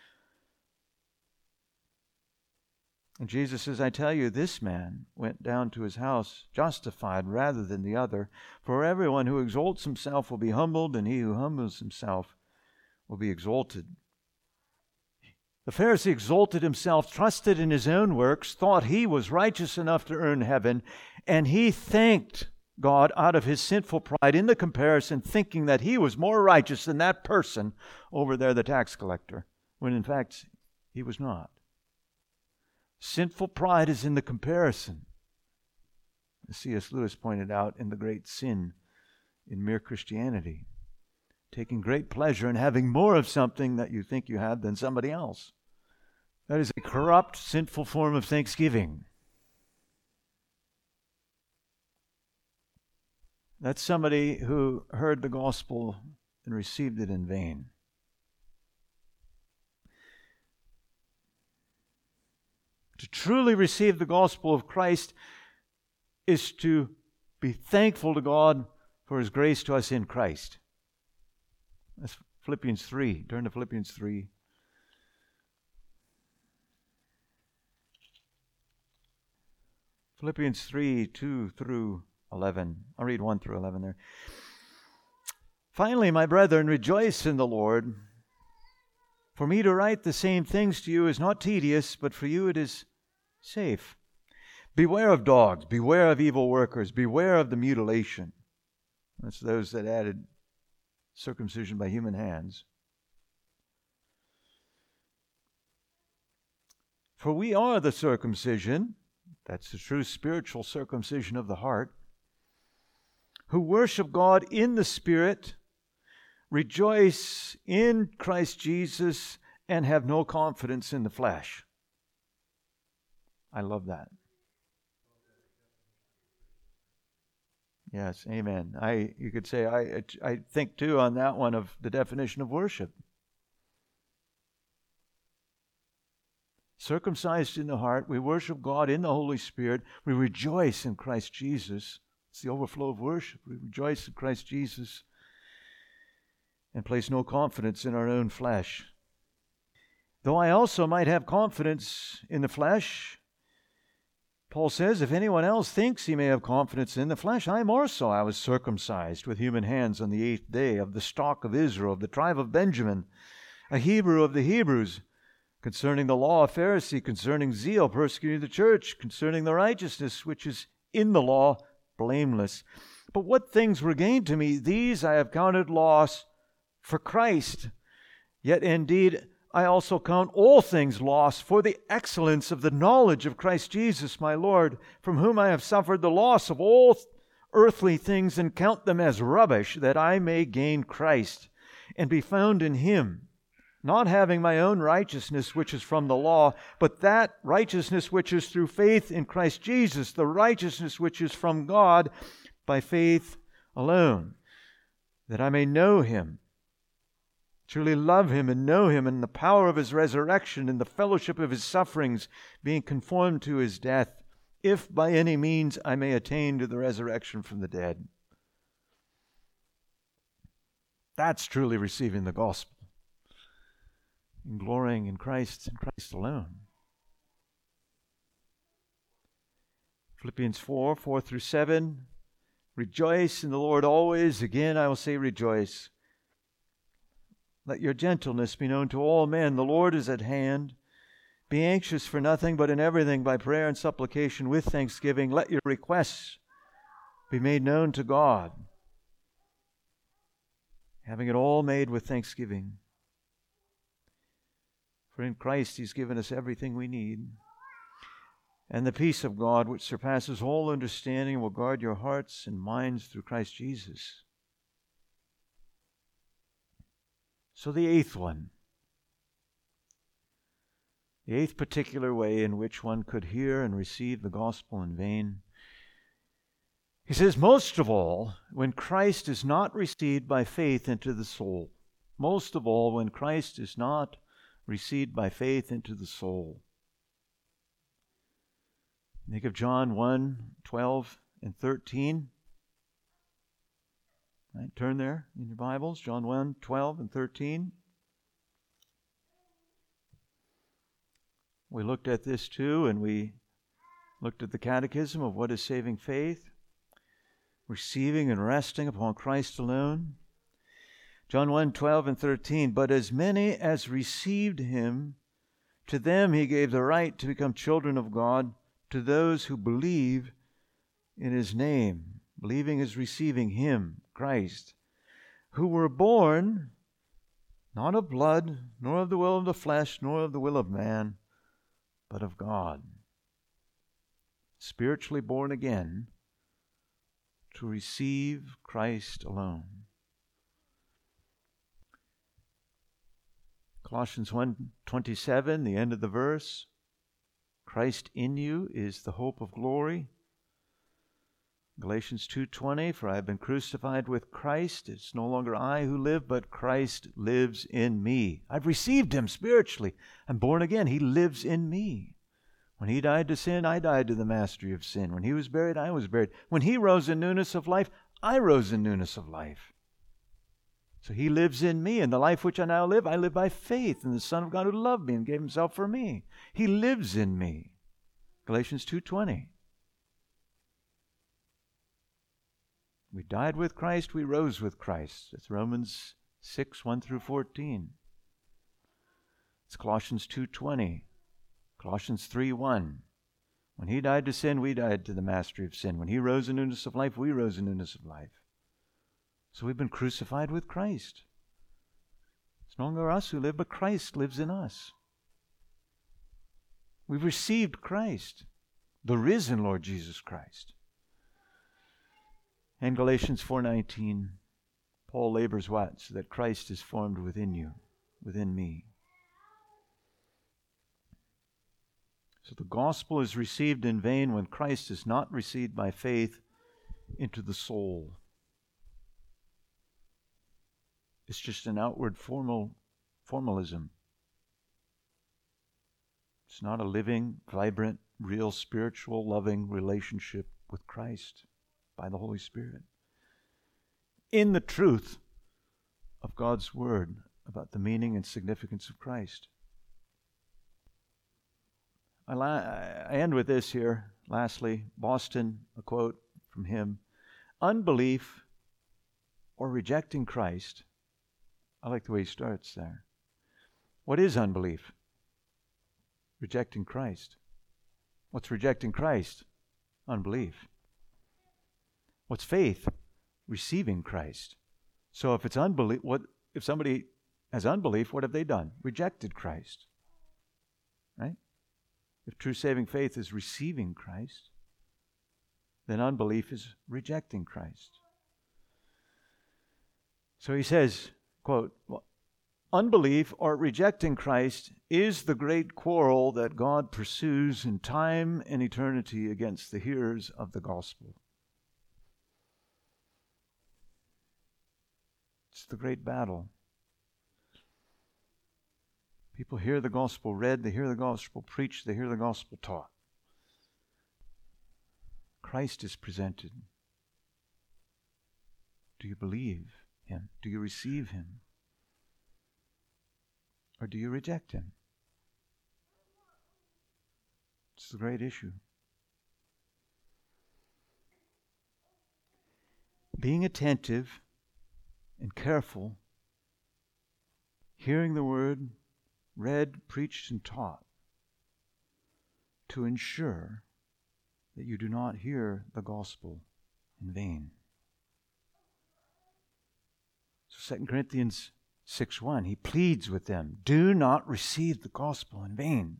And Jesus says, I tell you, this man went down to his house justified rather than the other. For everyone who exalts himself will be humbled, and he who humbles himself will be exalted. The Pharisee exalted himself, trusted in his own works, thought he was righteous enough to earn heaven, and he thanked God out of his sinful pride in the comparison, thinking that he was more righteous than that person over there, the tax collector, when in fact he was not. Sinful pride is in the comparison. As C S Lewis pointed out in The Great Sin in Mere Christianity, taking great pleasure in having more of something that you think you have than somebody else. That is a corrupt, sinful form of thanksgiving. That's somebody who heard the gospel and received it in vain. To truly receive the gospel of Christ is to be thankful to God for His grace to us in Christ. That's Philippians three. Turn to Philippians three. Philippians three, two through eleven. I'll read one through eleven there. Finally, my brethren, rejoice in the Lord. For me to write the same things to you is not tedious, but for you it is safe. Beware of dogs, beware of evil workers, beware of the mutilation. That's those that added circumcision by human hands. For we are the circumcision, that's the true spiritual circumcision of the heart, who worship God in the Spirit, rejoice in Christ Jesus, and have no confidence in the flesh. I love that. Yes, amen. I you could say I I think too on that one of the definition of worship. Circumcised in the heart, we worship God in the Holy Spirit. We rejoice in Christ Jesus. It's the overflow of worship. We rejoice in Christ Jesus and place no confidence in our own flesh. Though I also might have confidence in the flesh, Paul says, if anyone else thinks he may have confidence in the flesh, I more so. I was circumcised with human hands on the eighth day, of the stock of Israel, of the tribe of Benjamin, a Hebrew of the Hebrews, concerning the law, a Pharisee, concerning zeal, persecuting the church, concerning the righteousness which is in the law, blameless. But what things were gained to me, these I have counted loss for Christ. Yet indeed I also count all things loss for the excellence of the knowledge of Christ Jesus my Lord, from whom I have suffered the loss of all earthly things, and count them as rubbish, that I may gain Christ, and be found in Him, not having my own righteousness which is from the law, but that righteousness which is through faith in Christ Jesus, the righteousness which is from God by faith alone, that I may know Him, truly love Him and know Him in the power of His resurrection, in the fellowship of His sufferings, being conformed to His death, if by any means I may attain to the resurrection from the dead. That's truly receiving the gospel and glorying in Christ and Christ alone. Philippians four, four through seven. Rejoice in the Lord always. Again, I will say rejoice. Let your gentleness be known to all men. The Lord is at hand. Be anxious for nothing, but in everything by prayer and supplication with thanksgiving. Let your requests be made known to God. Having it all made with thanksgiving. For in Christ He's given us everything we need. And the peace of God, which surpasses all understanding, will guard your hearts and minds through Christ Jesus. So the eighth one, the eighth particular way in which one could hear and receive the gospel in vain. He says, most of all, when Christ is not received by faith into the soul. Most of all, when Christ is not received by faith into the soul. Think of John one, twelve and thirteen. Right, turn there in your Bibles, John one, twelve and thirteen. We looked at this too, and we looked at the catechism of what is saving faith, receiving and resting upon Christ alone. John one, twelve and thirteen, but as many as received him, to them he gave the right to become children of God, to those who believe in his name. Believing is receiving him, Christ, who were born not of blood, nor of the will of the flesh, nor of the will of man, but of God. Spiritually born again to receive Christ alone. Colossians one twenty-seven, the end of the verse. Christ in you is the hope of glory. Galatians two twenty, for I have been crucified with Christ. It's no longer I who live, but Christ lives in me. I've received him spiritually. I'm born again. He lives in me. When he died to sin, I died to the mastery of sin. When he was buried, I was buried. When he rose in newness of life, I rose in newness of life. So he lives in me, and the life which I now live, I live by faith in the Son of God who loved me and gave himself for me. He lives in me. Galatians two twenty. We died with Christ, we rose with Christ. It's Romans six, one through fourteen. It's Colossians two twenty. Colossians three one. When he died to sin, we died to the mastery of sin. When he rose in newness of life, we rose in newness of life. So we've been crucified with Christ. It's no longer us who live, but Christ lives in us. We've received Christ, the risen Lord Jesus Christ. And Galatians four nineteen, Paul labors what? So that Christ is formed within you, within me. So the gospel is received in vain when Christ is not received by faith into the soul. It's just an outward formal formalism. It's not a living, vibrant, real, spiritual, loving relationship with Christ by the Holy Spirit. In the truth of God's Word about the meaning and significance of Christ. I, la- I end with this here. Lastly, Boston, a quote from him. Unbelief or rejecting Christ. I like the way he starts there. What is unbelief? Rejecting Christ. What's rejecting Christ? Unbelief. What's faith? Receiving Christ. So if it's unbelief, what if somebody has unbelief, what have they done? Rejected Christ. Right? If true saving faith is receiving Christ, then unbelief is rejecting Christ. So he says, quote, unbelief or rejecting Christ is the great quarrel that God pursues in time and eternity against the hearers of the gospel. It's the great battle. People hear the gospel read, they hear the gospel preached, they hear the gospel taught. Christ is presented. Do you believe him? Do you receive him? Or do you reject him? It's the great issue. Being attentive and careful, hearing the word read, preached, and taught to ensure that you do not hear the gospel in vain. So Second Corinthians six one, he pleads with them, do not receive the gospel in vain.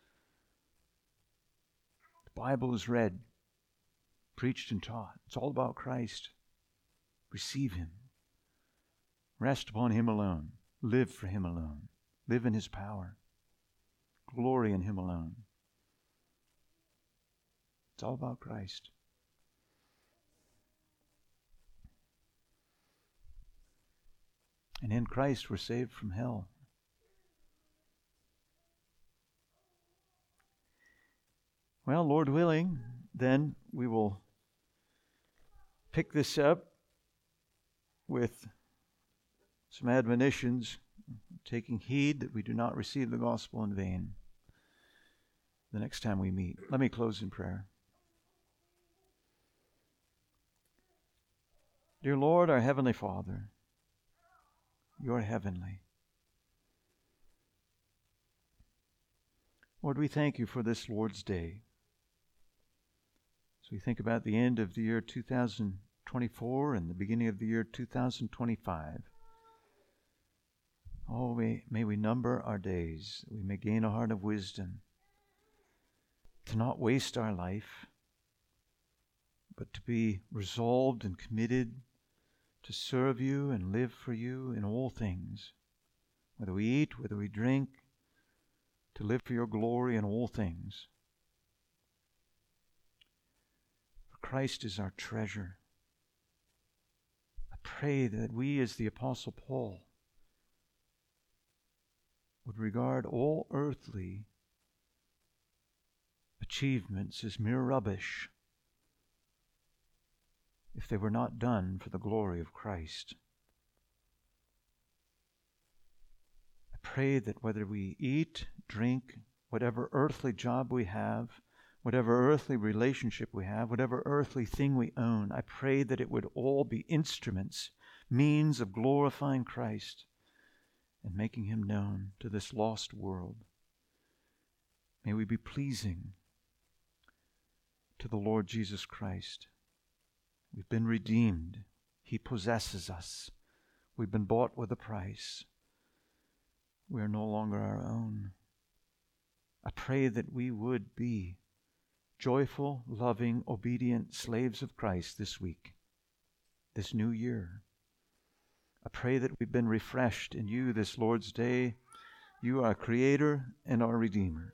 The Bible is read, preached, and taught. It's all about Christ. Receive him. Rest upon him alone. live for him alone. Live in his power. Glory in him alone. It's all about Christ. And in Christ we're saved from hell. Well, Lord willing, then we will pick this up with some admonitions, taking heed that we do not receive the gospel in vain the next time we meet. Let me close in prayer. Dear Lord, our Heavenly Father, you are heavenly. Lord, we thank you for this Lord's Day. As we think about the end of the year two thousand twenty-four and the beginning of the year two thousand twenty-five, oh, may, may we number our days, that we may gain a heart of wisdom, to not waste our life, but to be resolved and committed to serve you and live for you in all things, whether we eat, whether we drink, to live for your glory in all things. For Christ is our treasure. I pray that we, as the Apostle Paul, would regard all earthly achievements as mere rubbish if they were not done for the glory of Christ. I pray that whether we eat, drink, whatever earthly job we have, whatever earthly relationship we have, whatever earthly thing we own, I pray that it would all be instruments, means of glorifying Christ and making him known to this lost world. May we be pleasing to the Lord Jesus Christ. We've been redeemed. He possesses us. We've been bought with a price. We are no longer our own. I pray that we would be joyful, loving, obedient slaves of Christ this week, this new year. I pray that we've been refreshed in you this Lord's Day. You are our Creator and our Redeemer.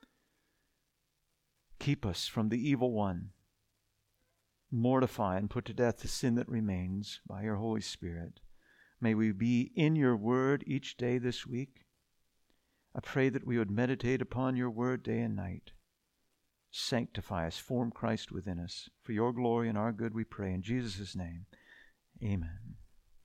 Keep us from the evil one. Mortify and put to death the sin that remains by your Holy Spirit. May we be in your word each day this week. I pray that we would meditate upon your word day and night. Sanctify us, form Christ within us. For your glory and our good we pray in Jesus' name. Amen.